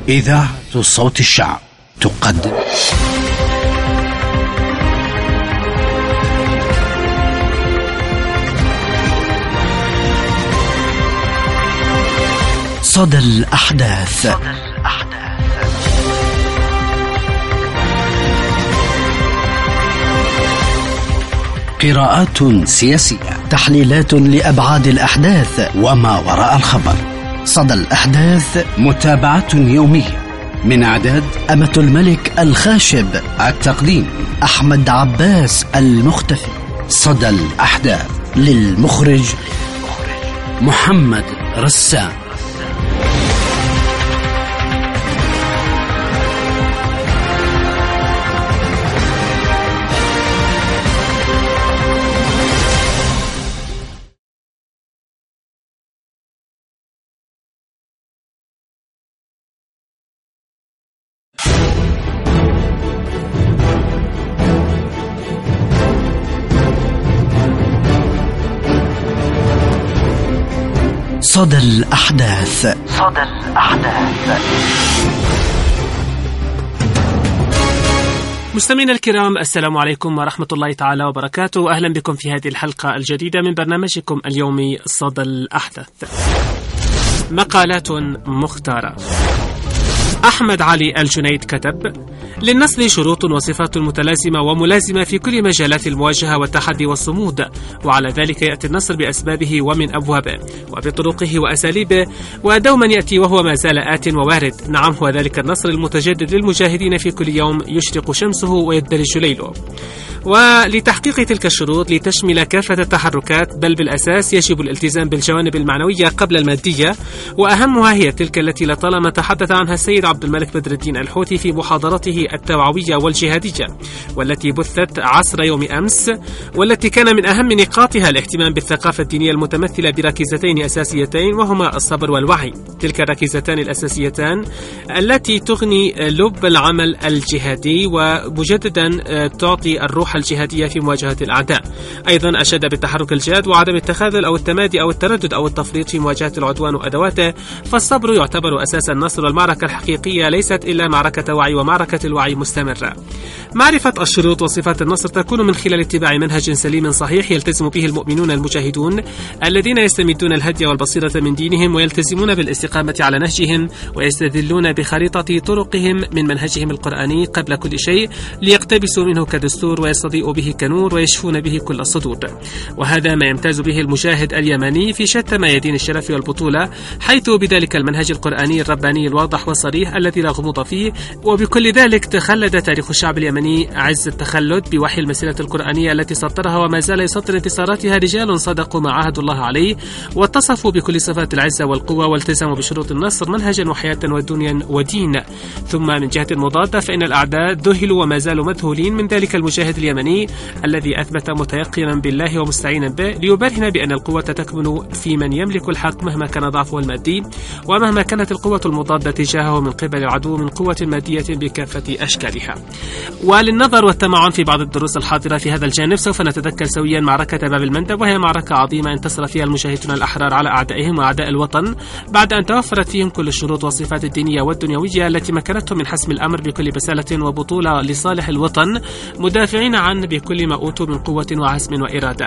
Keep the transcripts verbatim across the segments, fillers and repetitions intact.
إذاعة صوت الشعب تقدم صدى الأحداث. قراءات سياسية، تحليلات لأبعاد الأحداث وما وراء الخبر. صدى الأحداث، متابعة يومية من إعداد أمة الملك الخاشب، التقديم أحمد عباس المختفي. صدى الأحداث للمخرج محمد رسام. صدى الأحداث. صدى الأحداث. مستمعينا الكرام، السلام عليكم ورحمة الله تعالى وبركاته. أهلا بكم في هذه الحلقة الجديدة من برنامجكم اليومي صدى الأحداث. مقالات مختارة. أحمد علي الجنيد كتب: للنصر شروط وصفات متلازمة وملازمة في كل مجالات المواجهة والتحدي والصمود، وعلى ذلك يأتي النصر بأسبابه ومن أبوابه وبطرقه وأساليبه، ودوما يأتي وهو ما زال آت ووارد. نعم، هو ذلك النصر المتجدد للمجاهدين في كل يوم يشرق شمسه ويدرج ليله. ولتحقيق تلك الشروط لتشمل كافة التحركات، بل بالأساس يجب الالتزام بالجوانب المعنوية قبل المادية، وأهمها هي تلك التي لطالما تحدث عنها السيد عبد الملك بدر الدين الحوثي في محاضرته التوعوية والجهادية، والتي بثت عصر يوم أمس، والتي كان من أهم نقاطها الاهتمام بالثقافة الدينية المتمثلة بركيزتين أساسيتين، وهما الصبر والوعي. تلك الركيزتان الأساسيتان التي تغني لب العمل الجهادي ومجددا تعطي الروح الجهادية في مواجهة الأعداء. أيضا أشاد بالتحرك الجاد وعدم التخاذل أو التمادي أو التردد أو التفريط في مواجهة العدوان وأدواته، فالصبر يعتبر أساس النصر، والمعركة الحقيقية ليست إلا معركة وعي، ومعركة الوعي مستمرة. معرفة الشروط وصفات النصر تكون من خلال اتباع منهج سليم صحيح يلتزم به المؤمنون المجاهدون الذين يستمدون الهدي والبصيرة من دينهم، ويلتزمون بالاستقامة على نهجهم، ويستدلون بخريطة طرقهم من منهجهم القرآني قبل كل شيء، ليقتبسوا منه كدستور ويستضيئوا به كنور ويشفون به كل الصدور. وهذا ما يمتاز به المجاهد اليمني في شتى ميادين الشرف والبطولة، حيث بذلك المنهج القرآني الرباني الواضح والصريح الذي لا غموض فيه. وبكل ذلك تخلد تاريخ الشعب اليمني عز التخلد بوحي المسيرة القرآنية التي سطرها وما زال يسطر انتصاراتها رجال صدقوا ما عاهدوا الله عليه، واتصفوا بكل صفات العزة والقوة، والتزموا بشروط النصر منهجا وحياة ودنيا ودين. ثم من جهة مضادة فإن الأعداء ذهلوا وما زالوا مذهولين من ذلك المجاهد اليمني الذي أثبت متيقنا بالله ومستعينا به، ليبرهن بأن القوة تكمن في من يملك الحق مهما كان ضعفه المادي، ومهما كانت القوة المضادة تجاهه من قبل العدو من قوة مادية بكافة أشكالها. وللنظر والتمعن في بعض الدروس الحاضرة في هذا الجانب، سوف نتذكر سويا معركة باب المندب، وهي معركة عظيمة انتصر فيها المجاهدون الأحرار على أعدائهم وأعداء الوطن، بعد أن توفرت فيهم كل الشروط والصفات الدينية والدنيوية التي مكنتهم من حسم الأمر بكل بسالة وبطولة لصالح الوطن، مدافعين عنه بكل ما أوتوا من قوة وعزم وإرادة.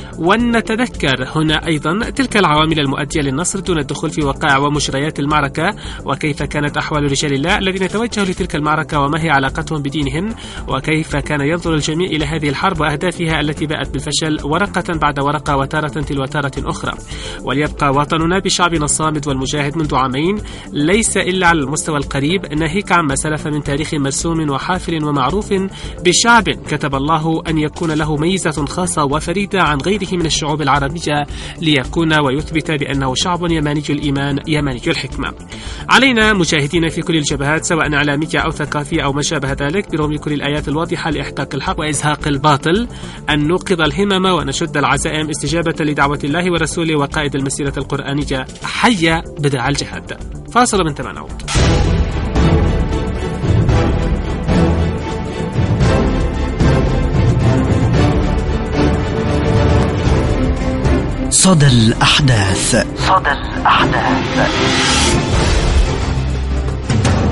ونتذكر هنا أيضا تلك العوامل المؤدية للنصر دون الدخول في وقائع ومجريات المعركة، وكيف كانت أحوال رجال الله الذين توجهوا لتلك المعركة وما هي علاقتهم بدينهم، وكيف كان ينظر الجميع إلى هذه الحرب وأهدافها التي باءت بالفشل ورقة بعد ورقة وتارة تلو تارة أخرى. وليبقى وطننا بشعبنا الصامد والمجاهد منذ عامين ليس إلا على المستوى القريب، ناهيك عما سلف من تاريخ مرسوم وحافل ومعروف بشعب كتب الله أن يكون له ميزة خاصة وفريدة عن غيره من الشعوب العربية، ليكون ويثبت بأنه شعب يماني الإيمان يماني الحكمة. علينا مجاهدين في كل الجبهات سواء إعلامية أو ثقافية أو ما شابه ذلك، برغم كل الآيات الواضحة لإحقاق الحق وإزهاق الباطل، أن نوقظ الهمم ونشد العزائم استجابة لدعوة الله ورسوله وقائد المسيرة القرآنية. حي بدع الجهاد. فاصل من ثمان عود. صدى الأحداث. صدى الأحداث.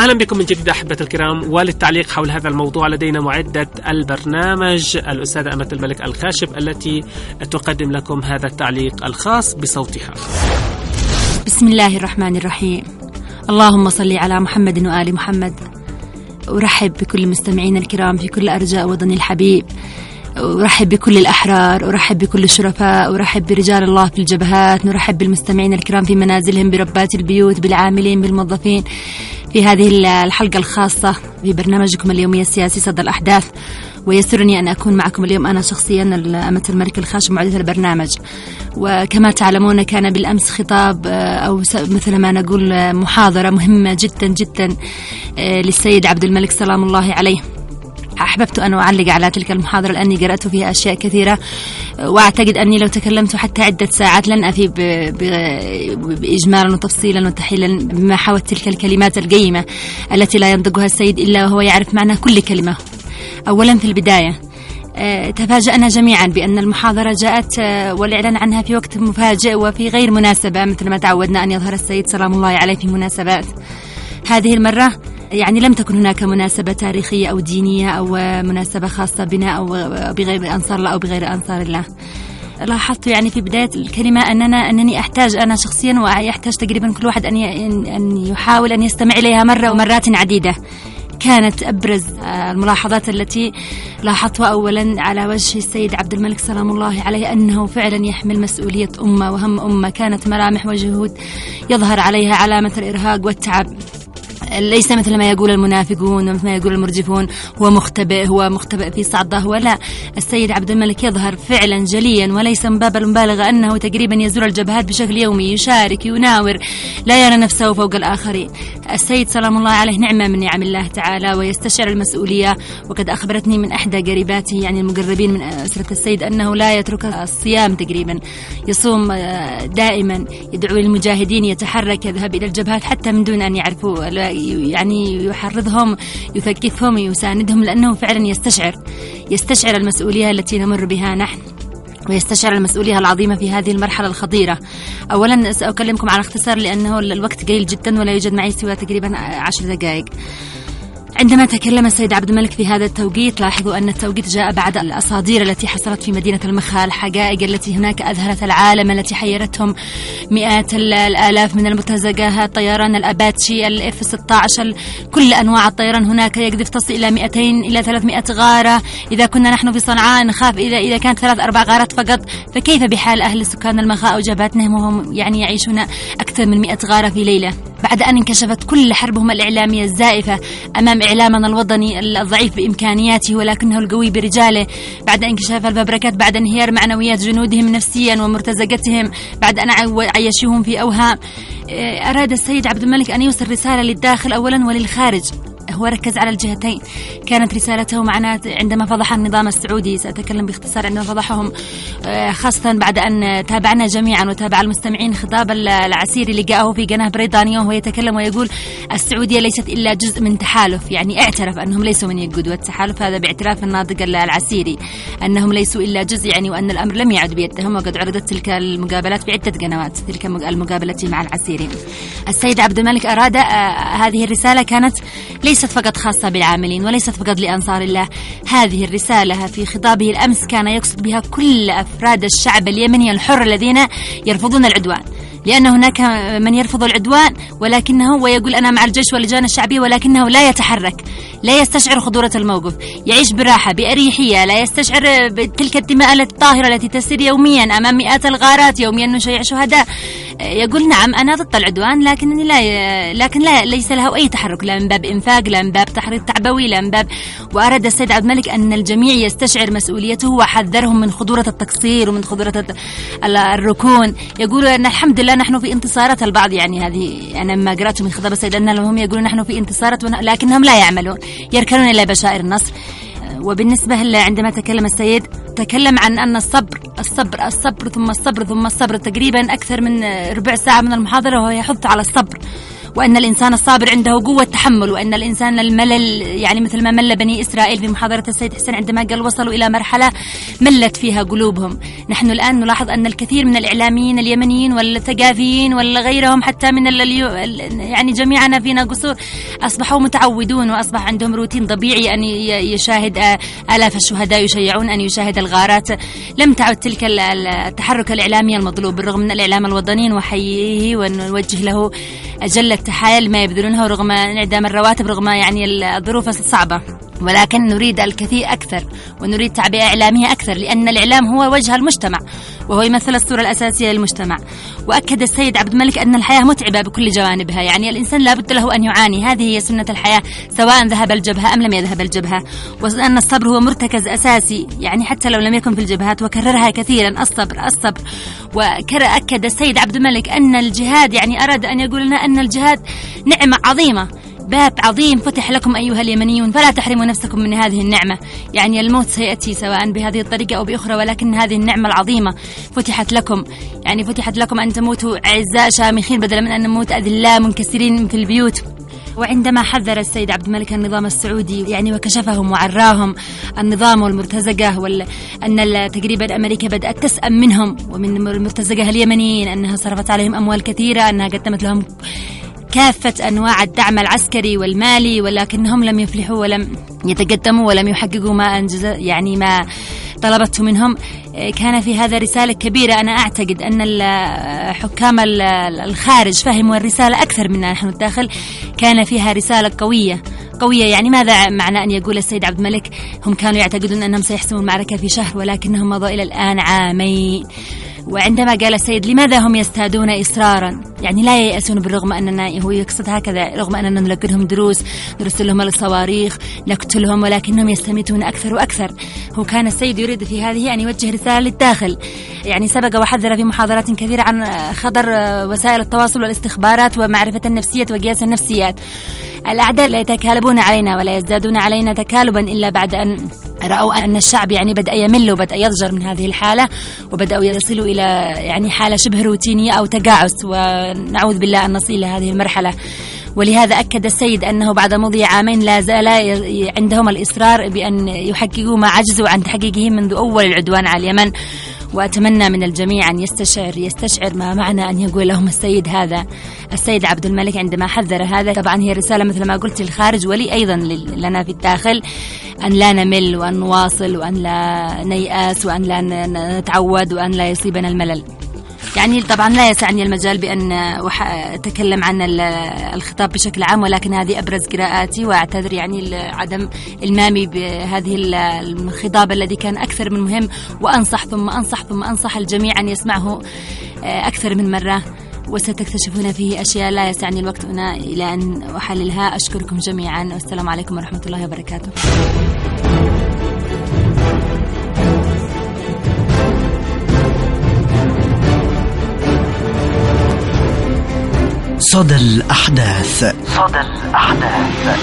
أهلا بكم من جديد أحبة الكرام، وللتعليق حول هذا الموضوع لدينا معدة البرنامج الأستاذة أمة الملك الخاشب التي تقدم لكم هذا التعليق الخاص بصوتها. بسم الله الرحمن الرحيم. اللهم صل على محمد وآل محمد. أرحب بكل مستمعين الكرام في كل أرجاء وطني الحبيب، أرحب بكل الأحرار، أرحب بكل الشرفاء، أرحب برجال الله في الجبهات، نرحب بالمستمعين الكرام في منازلهم، بربات البيوت، بالعاملين، بالموظفين في هذه الحلقة الخاصة في برنامجكم اليومي السياسي صدى الأحداث. ويسرني أن أكون معكم اليوم أنا شخصيا أمة الملك الخاشب معدة البرنامج. وكما تعلمون كان بالأمس خطاب أو مثل ما نقول محاضرة مهمة جدا جدا للسيد عبد الملك سلام الله عليه. أحببت أن أعلق على تلك المحاضرة لأني قرأت فيها أشياء كثيرة، وأعتقد أني لو تكلمت حتى عدة ساعات لن أفي بإجمالا وتفصيلا وتحليلا بما حوت تلك الكلمات القيمة التي لا ينطقها السيد إلا وهو يعرف معنى كل كلمة. أولا في البداية تفاجأنا جميعا بأن المحاضرة جاءت والإعلان عنها في وقت مفاجئ وفي غير مناسبة مثل ما تعودنا أن يظهر السيد سلام الله عليه في مناسبات. هذه المرة يعني لم تكن هناك مناسبة تاريخية أو دينية أو مناسبة خاصة بنا أو بغير أنصار الله أو بغير أنصار الله. لاحظت يعني في بداية الكلمة أننا أنني أحتاج أنا شخصيا ويحتاج تقريبا كل واحد أن أن يحاول أن يستمع إليها مرة ومرات عديدة. كانت أبرز الملاحظات التي لاحظتها أولا على وجه السيد عبد الملك سلام الله عليه أنه فعلا يحمل مسؤولية أمة وهم أمة. كانت ملامح وجهود يظهر عليها علامة الإرهاق والتعب، ليس مثل ما يقول المنافقون ومثل ما يقول المرجفون هو مختبئ هو مختبئ في صعده. ولا السيد عبد الملك يظهر فعلا جليا وليس من باب المبالغة أنه تقريبا يزور الجبهات بشكل يومي، يشارك، يناور، لا يرى نفسه فوق الآخرين. السيد سلام الله عليه نعمة من نعم الله تعالى ويستشعر المسؤولية. وقد أخبرتني من إحدى قريباته يعني المقربين من أسرة السيد أنه لا يترك الصيام، تقريبا يصوم دائما، يدعو للمجاهدين، يتحرك، يذهب إلى الجبهات حتى من دون أن يعرفوا، يعني يحرضهم، يثقفهم، يساندهم، لأنه فعلا يستشعر يستشعر المسؤولية التي نمر بها نحن، ويستشعر المسؤولية العظيمة في هذه المرحلة الخطيرة. أولا سأكلمكم على اختصار لأنه الوقت قليل جدا ولا يوجد معي سوى تقريبا عشر دقائق. عندما تكلم السيد عبد الملك في هذا التوقيت لاحظوا أن التوقيت جاء بعد الأصادير التي حصلت في مدينة المخا، الحقائق التي هناك أذهلت العالم، التي حيرتهم مئات الآلاف من المرتزقات، طيران الأباتشي، الإف ستة عشر، كل أنواع الطيران هناك يقذف تصل إلى مئتين إلى ثلاثمائة غارة. إذا كنا نحن في صنعاء نخاف إذا إذا كانت ثلاث أربع غارات فقط، فكيف بحال أهل سكان المخا أو جبهتهم وهم يعني يعيشون أكثر من مئة غارة في ليلة؟ بعد أن انكشفت كل حربهم الإعلامية الزائفة أمام إعلامنا الوطني الضعيف بإمكانياته ولكنه القوي برجاله، بعد انكشاف الفبركات، بعد انهيار معنويات جنودهم نفسيا ومرتزقتهم، بعد أن عيشوهم في أوهام، أراد السيد عبد الملك أن يوصل رسالة للداخل أولا وللخارج. هو ركز على الجهتين. كانت رسالته معنا عندما فضح النظام السعودي، سأتكلم باختصار عندما فضحهم، خاصة بعد أن تابعنا جميعا وتابع المستمعين خطاب العسيري اللي جاءه في قناة بريطانية وهو يتكلم ويقول السعودية ليست إلا جزء من تحالف، يعني اعترف أنهم ليسوا من يقود، والتحالف هذا باعتراف الناطق العسيري أنهم ليسوا إلا جزء، يعني وأن الأمر لم يعد بيدهم. وقد عرضت تلك المقابلات في عدة قنوات، تلك المقابلة مع العسيري. السيد عبد الملك أراد هذه الرسالة كانت ليست فقط خاصة بالعاملين وليست فقط لأنصار الله. هذه الرسالة في خطابه الأمس كان يقصد بها كل أفراد الشعب اليمني الحر الذين يرفضون العدوان، لأن هناك من يرفض العدوان ولكنه ويقول أنا مع الجيش واللجان الشعبية، ولكنه لا يتحرك، لا يستشعر خطورة الموقف، يعيش براحة بأريحية، لا يستشعر بتلك الدماء الطاهرة التي تسير يوميا أمام مئات الغارات، يوميا نشيع شهداء. يقول نعم أنا ضد العدوان لكنني لا لكن لا ليس له أي تحرك، لا من باب إنفاق، لا من باب تحريض تعبوي، لا من باب. وأراد السيد عبد الملك أن الجميع يستشعر مسؤوليته وحذرهم من خطورة التقصير ومن خطورة الركون. يقول أن الحمد لله نحن في انتصارات. البعض يعني هذه أنا ما قرأت من خطاب السيد أن هم يقولون نحن في انتصارات لكنهم لا يعملون، يركنون إلى بشائر النصر. وبالنسبة عندما تكلم السيد تكلم عن أن الصبر الصبر الصبر ثم الصبر ثم الصبر، تقريبا أكثر من ربع ساعة من المحاضرة وهو يحث على الصبر وأن الإنسان الصابر عنده قوة تحمل، وأن الإنسان الملل يعني مثل ما مل بني إسرائيل في محاضرة السيد حسين عندما قال وصلوا إلى مرحلة ملت فيها قلوبهم. نحن الآن نلاحظ أن الكثير من الإعلاميين اليمنيين والثقافيين وغيرهم حتى من اليو... يعني جميعنا فينا قصور أصبحوا متعودون، وأصبح عندهم روتين طبيعي أن يشاهد آلاف الشهداء يشيعون أن يشاهد الغارات. لم تعد تلك التحرك الإعلامي المطلوب، بالرغم من الإعلام الوطني نحييه ونوجه له أجل التحايا لما يبذلونه رغم انعدام الرواتب، رغم يعني الظروف الصعبة، ولكن نريد الكثير أكثر ونريد تعبئة إعلامية أكثر، لأن الإعلام هو وجه المجتمع وهو يمثل الصورة الأساسية للمجتمع. وأكد السيد عبد الملك أن الحياة متعبة بكل جوانبها، يعني الإنسان لا بد له أن يعاني، هذه هي سنة الحياة سواء ذهب الجبهة أم لم يذهب الجبهة، وأن الصبر هو مرتكز أساسي يعني حتى لو لم يكن في الجبهات، وكررها كثيرا الصبر الصبر. وأكد السيد عبد الملك أن الجهاد يعني أراد أن يقول لنا أن الجهاد نعمة عظيمة، باب عظيم فتح لكم أيها اليمنيون فلا تحرموا نفسكم من هذه النعمة. يعني الموت سيأتي سواء بهذه الطريقة أو بأخرى، ولكن هذه النعمة العظيمة فتحت لكم، يعني فتحت لكم أن تموتوا أعزاء شامخين بدلا من أن نموت أذلاء منكسرين في البيوت. وعندما حذر السيد عبد الملك النظام السعودي يعني وكشفهم وعراهم النظام والمرتزقة، وأن تقريبا أمريكا بدأت تسأم منهم ومن المرتزقة اليمنيين، أنها صرفت عليهم أموال كثيرة، أنها قدمت لهم كافة أنواع الدعم العسكري والمالي، ولكنهم لم يفلحوا ولم يتقدموا ولم يحققوا ما أنجز يعني ما طلبته منهم. كان في هذا رسالة كبيرة. أنا أعتقد أن حكام الخارج فهموا الرسالة أكثر منا نحن الداخل، كان فيها رسالة قوية قوية. يعني ماذا معنى أن يقول السيد عبد الملك هم كانوا يعتقدون أنهم سيحسموا المعركة في شهر ولكنهم مضوا إلى الآن عامين. وعندما قال السيد لماذا هم يستهدون إصرارا، يعني لا ييأسون، بالرغم أننا هو يقصد هكذا، رغم أننا نلقنهم دروس نرسل لهم الصواريخ نقتلهم، ولكنهم يستميتون أكثر وأكثر. هو كان السيد يريد في هذه أن يوجه رسالة للداخل، يعني سبق وحذر في محاضرات كثيرة عن خطر وسائل التواصل والاستخبارات ومعرفة النفسية وقياس النفسيات. الأعداء لا يتكالبون علينا ولا يزدادون علينا تكالبا إلا بعد أن رأوا أن الشعب يعني بدأ يمل وبدأ يضجر من هذه الحالة، وبدأوا يصلوا إلى يعني حالة شبه روتينية أو تقاعس، ونعوذ بالله أن نصل إلى هذه المرحلة. ولهذا أكد السيد أنه بعد مضي عامين لا زال عندهم الإصرار بأن يحققوا ما عجزوا عن تحقيقه منذ أول العدوان على اليمن. وأتمنى من الجميع أن يستشعر يستشعر ما معنى أن يقول لهم السيد هذا السيد عبد الملك عندما حذر هذا. طبعا هي رسالة مثل ما قلت للخارج ولي أيضا لنا في الداخل، أن لا نمل وأن نواصل وأن لا نيأس وأن لا نتعود وأن لا يصيبنا الملل. يعني طبعا لا يسعني المجال بأن أتكلم عن الخطاب بشكل عام، ولكن هذه أبرز قراءاتي، وأعتذر يعني عدم المامي بهذه الخطاب الذي كان أكثر من مهم، وأنصح ثم أنصح ثم أنصح الجميع أن يسمعه أكثر من مرة، وستكتشفون فيه أشياء لا يسعني الوقت هنا إلى أن أحللها. أشكركم جميعا والسلام عليكم ورحمة الله وبركاته. صدى الأحداث. صدى الأحداث.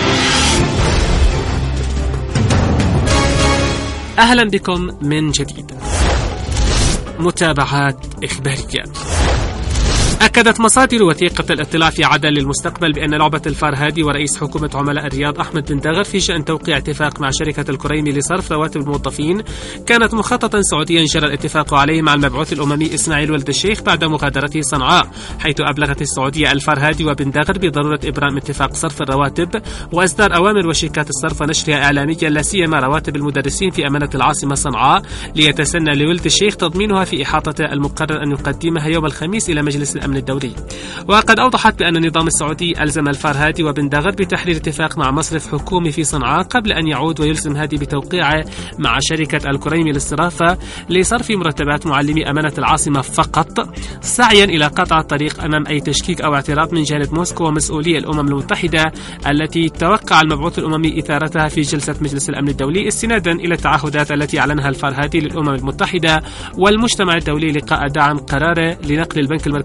أهلا بكم من جديد. متابعات إخبارية. أكدت مصادر وثيقة الاطلاع في عدن للمستقبل بأن لعبة الفرهادي ورئيس حكومة عملاء الرياض أحمد بن داغر في شأن توقيع اتفاق مع شركة الكريمي لصرف رواتب الموظفين كانت مخططا سعوديا جرى الاتفاق عليه مع المبعوث الأممي إسماعيل ولد الشيخ بعد مغادرته صنعاء، حيث أبلغت السعودية الفرهادي وبن داغر بضرورة إبرام اتفاق صرف الرواتب وإصدار أوامر وشيكات الصرف ونشرها إعلاميا، لا سيما رواتب المدرسين في أمانة العاصمة صنعاء، ليتسنى لولد الشيخ تضمينها في إحاطة المقرر أن يقدمها يوم الخميس إلى مجلس الأمن الدولي. وقد أوضحت بأن النظام السعودي ألزم الفرهادي وبن داغر بتحرير اتفاق مع مصرف حكومي في صنعاء قبل أن يعود ويلزم هذه بتوقيعه مع شركة الكريمي للصرافة لصرف مرتبات معلمي أمانة العاصمة فقط، سعيا إلى قطع الطريق أمام أي تشكيك أو اعتراض من جانب موسكو ومسؤولي الأمم المتحدة التي توقع المبعوث الأممي إثارتها في جلسة مجلس الأمن الدولي، استنادا إلى التعهدات التي أعلنها الفرهادي للأمم المتحدة والمجتمع الدولي لقاء دعم قراره لنقل البنك المركزي إلى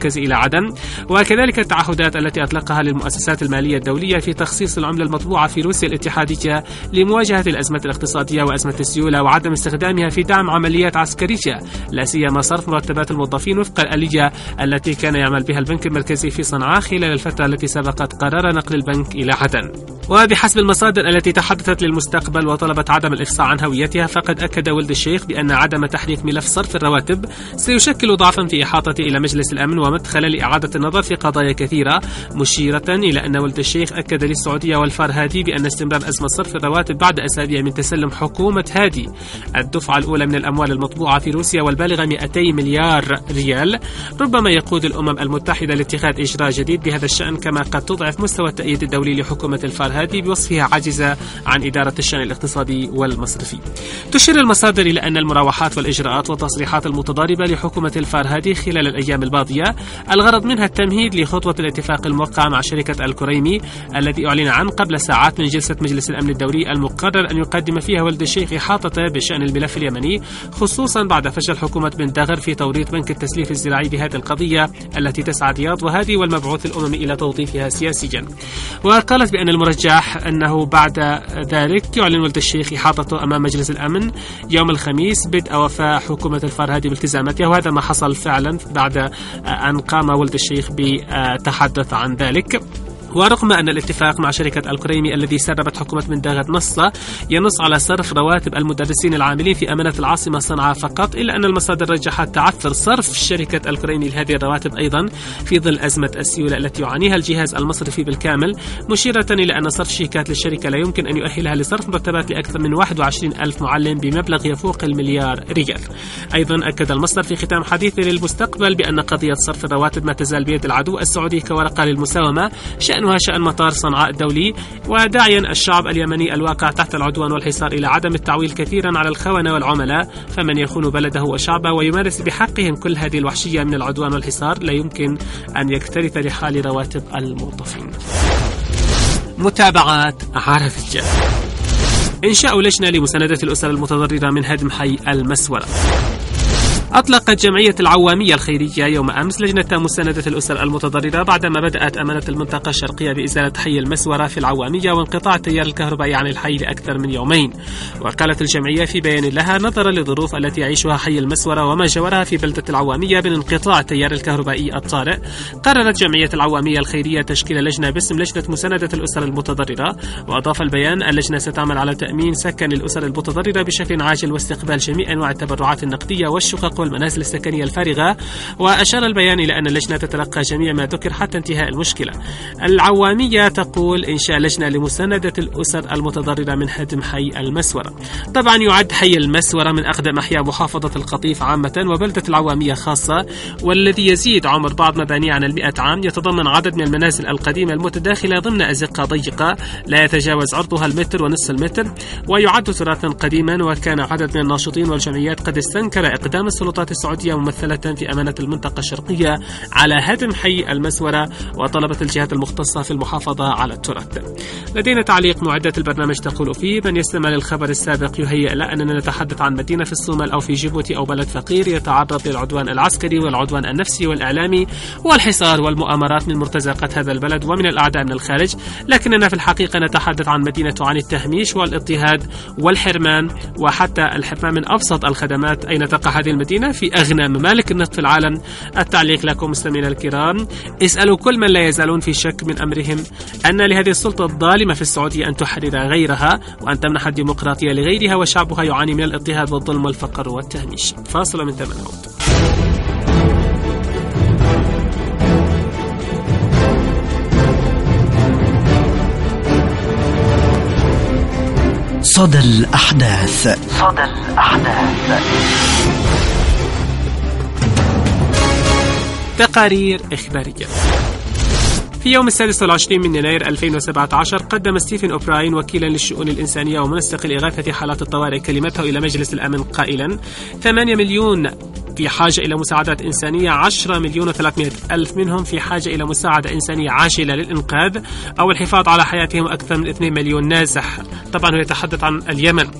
عدن، وكذلك التعهدات التي أطلقها للمؤسسات المالية الدولية في تخصيص العملة المطبوعة في روسيا الاتحادية لمواجهة الأزمة الاقتصادية وأزمة السيولة، وعدم استخدامها في دعم عمليات عسكرية، لا سيما صرف مرتبات الموظفين وفق الآلية التي كان يعمل بها البنك المركزي في صنعاء خلال الفترة التي سبقت قرار نقل البنك إلى عدن. وبحسب المصادر التي تحدثت للمستقبل وطلبت عدم الإفصاح عن هويتها، فقد أكد ولد الشيخ بأن عدم تحريك ملف صرف الرواتب سيشكل ضعفا في إحاطته إلى مجلس الأمن ومدخلا لإعادة النظر في قضايا كثيرة، مشيرة إلى أن ولد الشيخ أكد للسعودية والفرهادي بأن استمرار أزمة صرف الرواتب بعد أسابيع من تسلم حكومة هادي الدفعة الأولى من الأموال المطبوعة في روسيا والبالغة مئتي مليار ريال ربما يقود الأمم المتحدة لاتخاذ إجراء جديد بهذا الشأن، كما قد تضعف مستوى التأييد الدولي لحكومة الفرهادي بوصفها عاجزة عن إدارة الشأن الاقتصادي والمصرفي. تشير المصادر إلى أن المراوحات والإجراءات والتصريحات المتضاربة لحكومة الفرهادي خلال الأيام الماضية الغرض منها التمهيد لخطوة الاتفاق الموقع مع شركة الكريمي الذي أعلن عنه قبل ساعات من جلسة مجلس الأمن الدولي المقرر أن يقدم فيها ولد الشيخ إحاطته بشأن الملف اليمني، خصوصا بعد فشل حكومة بن دغر في توريط بنك التسليف الزراعي بهذه القضية التي تسعى رياض وهادي والمبعوث الأممي إلى توظيفها سياسيا. وقالت بأن المرجح أنه بعد ذلك يعلن ولد الشيخ إحاطته أمام مجلس الأمن يوم الخميس بدء وفاء حكومة الفرهادي بالتزاماتها، وهذا ما حصل فعلا بعد أن قام ولد الشيخ بتحدث عن ذلك. ورغم أن الاتفاق مع شركة الكريمي الذي سربت حكومة بن دغر نص ينص على صرف رواتب المدرسين العاملين في أمانة العاصمة صنعاء فقط، إلا أن المصادر رجحت تعثر صرف شركة الكريمي لهذه الرواتب أيضا في ظل أزمة السيولة التي يعانيها الجهاز المصرفي بالكامل، مشيرة إلى أن صرف شيكات للشركة لا يمكن أن يؤهلها لصرف مرتبات لأكثر من واحد وعشرين ألف معلم بمبلغ يفوق المليار ريال. أيضا أكد المصدر في ختام حديثه للمستقبل بأن قضية صرف الرواتب ما تزال بيد العدو السعودي كورقة للمساومة، شأن شأن مطار صنعاء الدولي، وداعيا الشعب اليمني الواقع تحت العدوان والحصار إلى عدم التعويل كثيرا على الخونة والعملاء، فمن يخون بلده وشعبه ويمارس بحقهم كل هذه الوحشية من العدوان والحصار لا يمكن أن يكترث لحال رواتب الموظفين. متابعات عرفجة. إنشاء لجنة لمساندة الأسر المتضررة من هدم حي المسورة. أطلقت جمعية العوامية الخيرية يوم أمس لجنة مساندة الأسر المتضررة بعدما بدأت أمانة المنطقة الشرقية بإزالة حي المسورة في العوامية وانقطاع التيار الكهربائي عن الحي لأكثر من يومين. وقالت الجمعية في بيان لها نظرا للظروف التي يعيشها حي المسورة وما جاورها في بلدة العوامية من انقطاع التيار الكهربائي الطارئ، قررت جمعية العوامية الخيرية تشكيل لجنة باسم لجنة مساندة الأسر المتضررة. وأضاف البيان اللجنة ستعمل على تأمين سكن الأسر المتضررة بشكل عاجل واستقبال جميع أنواع التبرعات النقدية والشقق والمنازل السكنية الفارغة. وأشار البيان إلى أن اللجنة تتلقى جميع ما ذكر حتى انتهاء المشكلة. العوامية تقول إنشاء لجنة لمساندة الأسر المتضررة من هدم حي المسورة. طبعا يعد حي المسورة من أقدم أحياء محافظة القطيف عامة وبلدة العوامية خاصة، والذي يزيد عمر بعض مبانيه عن المئة عام، يتضمن عدد من المنازل القديمة المتداخلة ضمن أزقة ضيقة لا يتجاوز عرضها المتر ونصف المتر، ويعد تراثا قديما. وكان عدد من الناشطين والجمعيات قد استنكر إقدام السلطات السعودية ممثلة في أمانة المنطقة الشرقية على هدم حي المسورة، وطلبت الجهات المختصة في المحافظة على التراث. لدينا تعليق معدة البرنامج تقول فيه: من يستمع للخبر السابق يهيئ له أننا نتحدث عن مدينة في الصومال أو في جيبوتي أو بلد فقير يتعرض للعدوان العسكري والعدوان النفسي والإعلامي والحصار والمؤامرات من مرتزقات هذا البلد ومن الأعداء من الخارج، لكننا في الحقيقة نتحدث عن مدينة تعاني التهميش والاضطهاد والحرمان، وحتى الحرمان من أبسط الخدمات. أين تقع هذه المدينة؟ في أغنى ممالك النفط في العالم. التعليق لكم مستمعينا الكرام: اسألوا كل من لا يزالون في شك من أمرهم أن لهذه السلطة الظالمة في السعودية أن تحرر غيرها وأن تمنح الديمقراطية لغيرها، وشعبها يعاني من الاضطهاد والظلم والفقر والتهميش. فاصل من ثمن عود. صدى الأحداث. صدى الأحداث. تقارير إخبارية. في يوم السادس والعشرين من يناير ألفين وسبعة عشر قدم ستيفن أوبراين وكيلا للشؤون الإنسانية ومنسق الإغاثة حالات الطوارئ كلمته إلى مجلس الأمن قائلا: ثمانية مليون في حاجة إلى مساعدات إنسانية، عشرة مليون وثلاثمائة ألف منهم في حاجة إلى مساعدة إنسانية عاجلة للإنقاذ أو الحفاظ على حياتهم، أكثر من اثنين مليون نازح. طبعا هو يتحدث عن اليمن.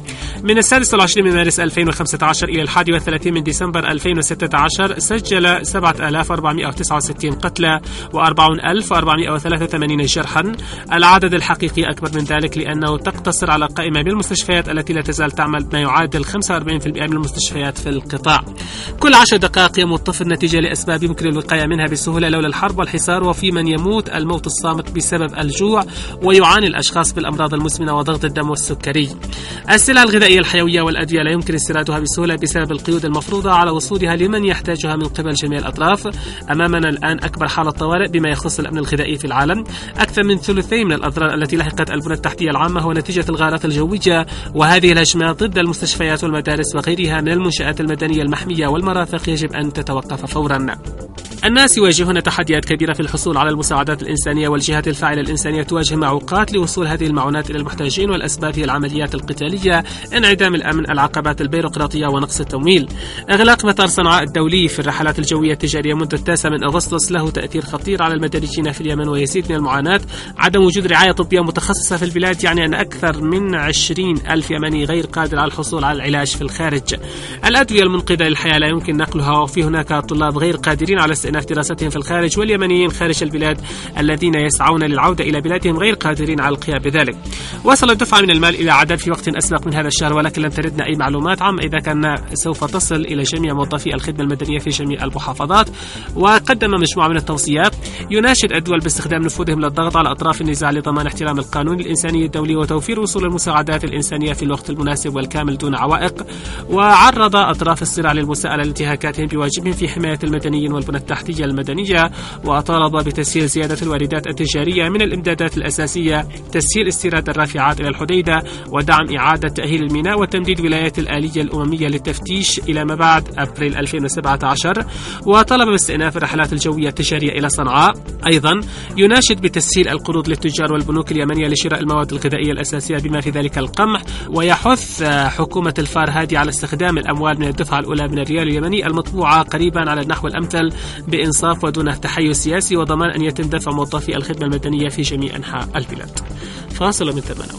من السادس والعشرين من مارس ألفين وخمسة عشر إلى الحادي والثلاثين من ديسمبر ألفين وستة عشر سجل سبعة آلاف وأربعمائة وتسعة وستين قتلى وأربعين ألف وأربعمائة وثلاثة وثمانين جرحا. العدد الحقيقي أكبر من ذلك لأنه تقتصر على قائمة بالمستشفيات التي لا تزال تعمل ما يعادل خمسة وأربعين بالمئة من المستشفيات في القطاع. كل عشر دقائق يموت طفل نتيجة لأسباب يمكن الوقاية منها بسهولة لولا الحرب والحصار، وفي من يموت الموت الصامت بسبب الجوع، ويعاني الأشخاص بالأمراض المزمنة وضغط الدم والسكري. السلع الغذائية الحيوية والأدوية لا يمكن استيرادها بسهولة بسبب القيود المفروضة على وصولها لمن يحتاجها من قبل جميع الأطراف. أمامنا الآن أكبر حالة طوارئ بما يخص الأمن الغذائي في العالم. أكثر من ثلثين من الأضرار التي لحقت البنى التحتية العامة هو نتيجة الغارات الجوية، وهذه الهجمات ضد المستشفيات والمدارس وغيرها من المنشآت المدنية المحمية والمرافق يجب أن تتوقف فورا. الناس يواجهون تحديات كبيرة في الحصول على المساعدات الإنسانية، والجهات الفاعلة الإنسانية تواجه معوقات لوصول هذه المعونات إلى المحتاجين، والأسباب هي العمليات القتالية، انعدام الأمن، العقبات البيروقراطية ونقص التمويل. إغلاق مطار صنعاء الدولي في الرحلات الجوية التجارية منذ التاسع من أغسطس له تأثير خطير على المدنيين في اليمن ويزيد من المعاناة. عدم وجود رعاية طبية متخصصة في البلاد يعني أن أكثر من عشرين ألف يمني غير قادر على الحصول على العلاج في الخارج. الأدوية المنقذة للحياة لا يمكن نقلها، وفي هناك طلاب غير قادرين على استئناف دراستهم في الخارج، واليمنيين خارج البلاد الذين يسعون للعودة إلى بلادهم غير قادرين على القيام بذلك. وصلت دفعة من المال إلى عدن في وقت أسبق من هذا الشهر، ولكن لم تردنا أي معلومات عن إذا كان سوف تصل إلى جميع موظفي الخدمة المدنية في جميع المحافظات. وقدم مجموعة من التوصيات يناشد الدول باستخدام نفوذهم للضغط على أطراف النزاع لضمان احترام القانون الإنساني الدولي وتوفير وصول المساعدات الإنسانية في الوقت المناسب والكامل دون عوائق. وعرض أطراف الصراع للمساءلة لانتهاكاتهم بواجبهم في حماية المدنيين والبنى التحتية المدنية، وطالب بتسهيل زيادة الواردات التجارية من الإمدادات الأساسية، تسهيل استيراد الرافعات إلى الحديدة، ودعم إعادة تأهيل الميناء، وتمديد ولايات الآلية الأممية للتفتيش إلى ما بعد أبريل ألفين وسبعة عشر، وطلب باستئناف الرحلات الجوية التجارية إلى صنعاء. أيضا يناشد بتسهيل القروض للتجار والبنوك اليمنية لشراء المواد الغذائية الأساسية بما في ذلك القمح، ويحث حكومة الفار هادي على استخدام الأموال من الدفعة الأولى من الريال اليمني المطبوعة قريبا على النحو الأمثل بإنصاف ودون تحيز سياسي، وضمان أن يتم دفع موظفي الخدمة المدنية في جميع أنحاء البلاد. فاصل من ثمانية.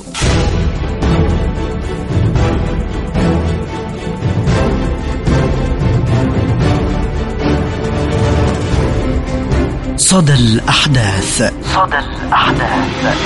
صدى الأحداث. صدى الأحداث.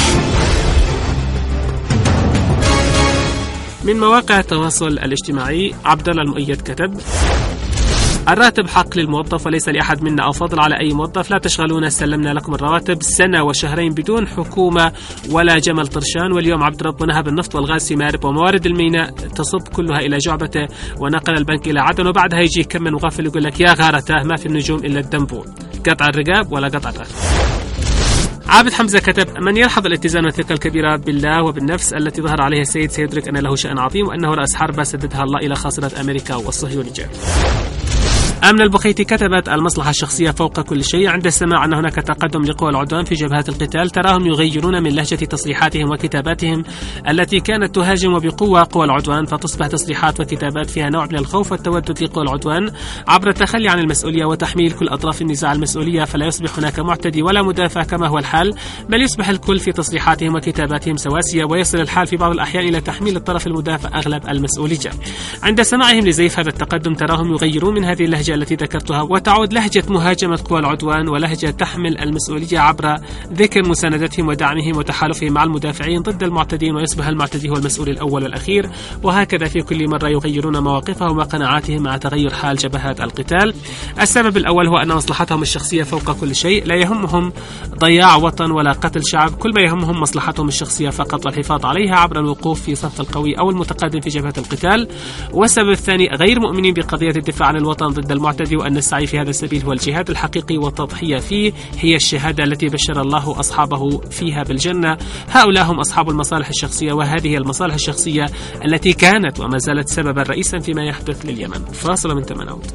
من مواقع التواصل الاجتماعي، عبد الله المؤيد كتب: الراتب حق للموظف وليس لأحد منا أو فضل على أي موظف. لا تشغلونا، سلمنا لكم الرواتب سنة وشهرين بدون حكومة ولا جمل طرشان، واليوم عبد ربنا نهب النفط والغاز في مارب وموارد الميناء تصب كلها إلى جعبته، ونقل البنك إلى عدن، وبعدها يجي كم من مغفل يقول لك يا غارته ما في النجوم إلا الدنبو، قطع الرقاب ولا قطع الراتب. عابد حمزة كتب: من يلحظ الاتزان والثقة الكبيرة بالله وبالنفس التي ظهر عليها السيد سيدرك أن له شأن عظيم، وأنه رأس حرب سددها الله إلى خاصرة أمريكا والصهيونية. أمن البخيتي كتبت: المصلحة الشخصية فوق كل شيء. عند السماع أن هناك تقدم لقوى العدوان في جبهات القتال، تراهم يغيرون من لهجة تصريحاتهم وكتاباتهم التي كانت تهاجم بقوة قوى العدوان، فتصبح تصريحات وكتابات فيها نوع من الخوف والتودد لقوى العدوان عبر التخلي عن المسؤولية وتحميل كل أطراف النزاع المسؤولية، فلا يصبح هناك معتدي ولا مدافع كما هو الحال، بل يصبح الكل في تصريحاتهم وكتاباتهم سواسية، ويصل الحال في بعض الأحيان إلى تحميل الطرف المدافع أغلب المسؤولية. عند سماعهم لزيف هذا التقدم تراهم يغيرون من هذه اللهجة التي ذكرتها، وتعود لهجة مهاجمة قوى العدوان ولهجة تحمل المسؤولية عبر ذكر مساندتهم ودعمهم وتحالفهم مع المدافعين ضد المعتدين، ويصبح المعتدي هو المسؤول الأول والأخير، وهكذا في كل مرة يغيرون مواقفهم وقناعاتهم مع تغير حال جبهات القتال. السبب الأول هو أن مصلحتهم الشخصية فوق كل شيء، لا يهمهم ضياع وطن ولا قتل شعب، كل ما يهمهم مصلحتهم الشخصية فقط والحفاظ عليها عبر الوقوف في صف القوي أو المتقدم في جبهة القتال. والسبب الثاني غير مؤمنين بقضية الدفاع عن الوطن ضد المعتدي، وأن السعي في هذا السبيل هو الجهاد الحقيقي، والتضحية فيه هي الشهادة التي بشر الله أصحابه فيها بالجنة. هؤلاء هم أصحاب المصالح الشخصية، وهذه المصالح الشخصية التي كانت وما زالت سببا رئيسا فيما يحدث لليمن. فاصل من تمناوت.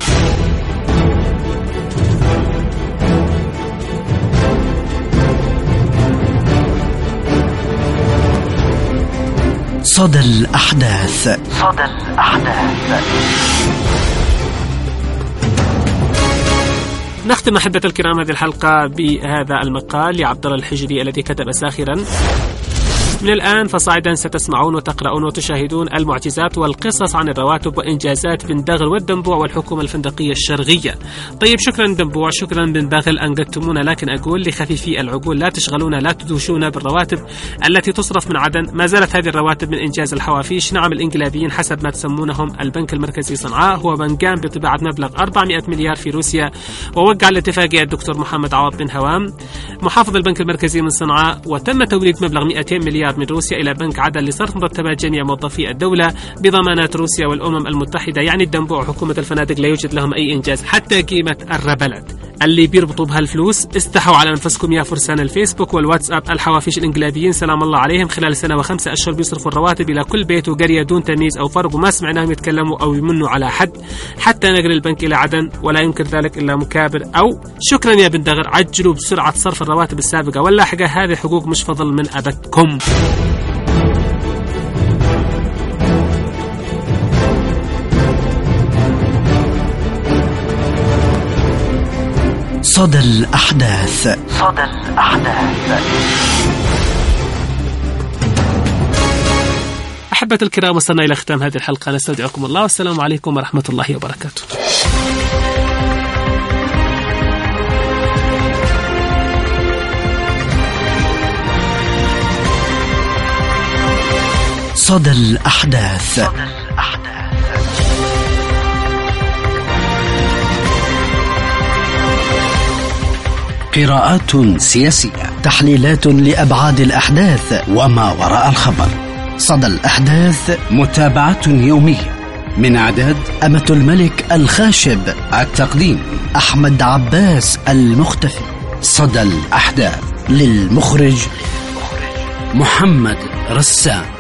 صدى الأحداث. صدى الأحداث. نختم أحبة الكرام هذه الحلقة بهذا المقال لعبد الله الحجري الذي كتب ساخرا: من الآن فصاعدا ستسمعون وتقرؤون وتشاهدون المعجزات والقصص عن الرواتب وإنجازات بن دغل والدنبوع والحكومة الفندقية الشرقية. طيب شكرا دنبوع، شكرا بن دغل أن قدتمونا، لكن أقول لخفيفي العقول لا تشغلونا، لا تدوشونا بالرواتب التي تصرف من عدن. ما زالت هذه الرواتب من إنجاز الحوافيش. نعم الإنقلابيين حسب ما تسمونهم البنك المركزي صنعاء هو من قام بطباعة مبلغ أربعمائة مليار في روسيا ووقع الاتفاقية الدكتور محمد عوض بن هوام محافظ البنك المركزي من صنعاء، وتم توريد مبلغ مئتين مليار من روسيا إلى بنك عدن لصرف مرتبات جميع موظفي الدولة بضمانات روسيا والأمم المتحدة. يعني الدنبوع وحكومة الفنادق لا يوجد لهم أي إنجاز، حتى قيمة الربلت اللي بيربطوا بها الفلوس. استحوا على أنفسكم يا فرسان الفيسبوك والواتساب. الحوافيش الإنقلابيين سلام الله عليهم خلال سنة وخمسة أشهر بيصرفوا الرواتب إلى كل بيت وقرية دون تمييز أو فرق، وما سمعناهم يتكلموا أو يمنوا على حد حتى نقل البنك إلى عدن، ولا يمكن ذلك إلا مكابر. أو شكرا يا بن دغر، عجلوا بسرعة صرف الرواتب السابقة واللاحقة، هذه حقوق مش فضل من أبدكم. صدى الأحداث. صدى الأحداث. أحبة الكرام، وصلنا إلى ختام هذه الحلقة، نستودعكم الله والسلام عليكم ورحمة الله وبركاته. صدى الأحداث. صدى الأحداث. قراءات سياسية، تحليلات لأبعاد الأحداث وما وراء الخبر. صدى الأحداث، متابعة يومية. من إعداد أمة الملك الخاشب، التقديم أحمد عباس المختفي. صدى الأحداث، للمخرج محمد رسام.